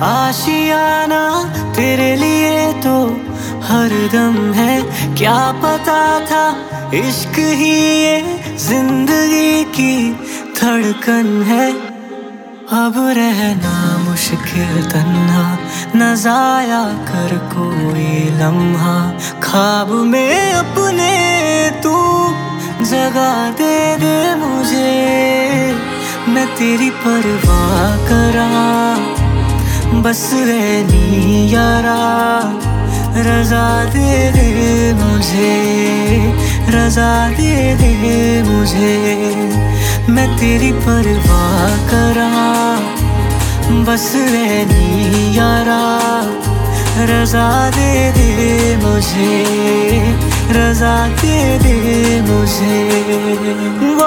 आशियाना तेरे लिए तो हरदम है। क्या पता था इश्क ही ये जिंदगी की धड़कन है। अब रहना मुश्किल तन्हा, न जाया कर कोई लम्हा। ख्वाब में अपने तू जगह दे दे मुझे, मैं तेरी परवाह करा। बस रहनी यारा, रजा दे दे मुझे, रजा दे दे मुझे। मैं तेरी परवाह करा, बस रहनी यारा, रजा दे दे मुझे, रजा दे दे मुझे। वो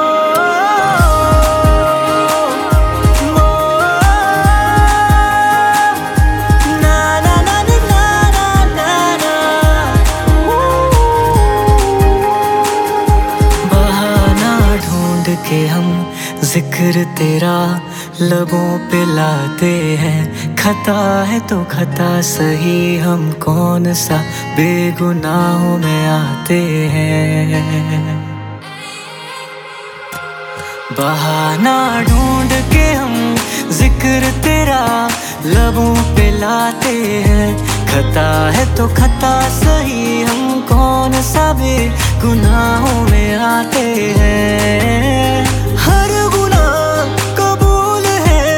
के हम जिक्र तेरा लबों पे लाते हैं। खता है तो खता सही, हम कौन सा बेगुनाहों में आते हैं। बहाना ढूंढ के हम जिक्र तेरा लबों पे लाते हैं। खता है तो खता सही, हम कौन सा बेगुनाहों में आते हैं। हर गुनाह कबूल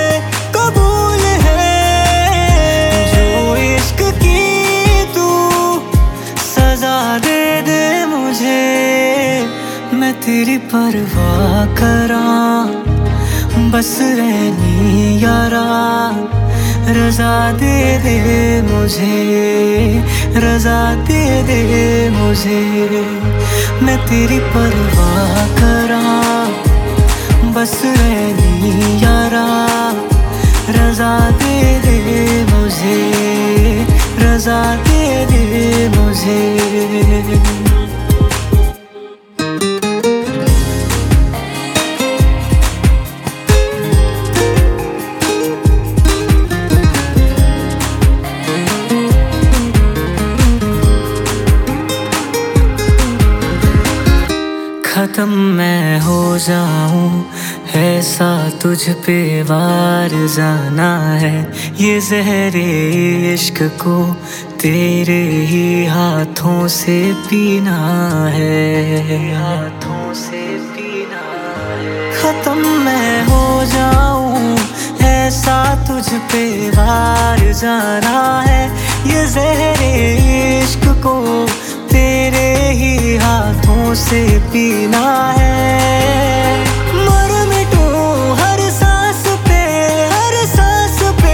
है जो इश्क की तू सजा दे दे मुझे, मैं तेरी परवाह करा। बस रहनी यारा, रजा दे दे मुझे, रजा दे दे मुझे। मैं तेरी परवाह करा, बस रहनी यारा, रजा दे दे मुझे, रजा दे दे मुझे। खत्म मैं हो जाऊं ऐसा तुझ पे वार जाना है। ये जहरे इश्क को तेरे ही हाथों से पीना है, हाथों से पीना है। खत्म मैं हो जाऊं ऐसा तुझ पे वार जाना है। ये जहरे इश्क को तेरे ही हाथों से पीना है। मर मिटूं हर सांस पे, हर सांस पे,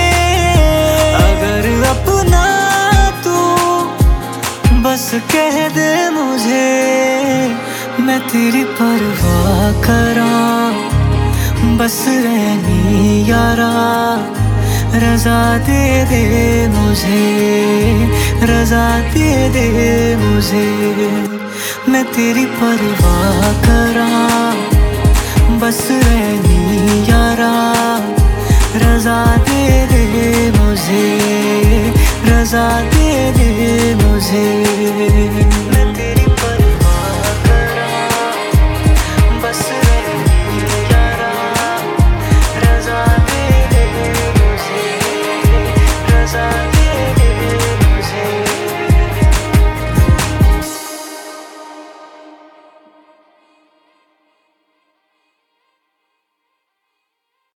अगर अपना तू बस कह दे मुझे, मैं तेरी परवाह करा। बस रहनी यारा, रजा दे दे मुझे, रजा दे दे मुझे। मैं तेरी परवाह करा, बस रहनी यारा, रजा दे दे मुझे, रजा दे दे मुझे।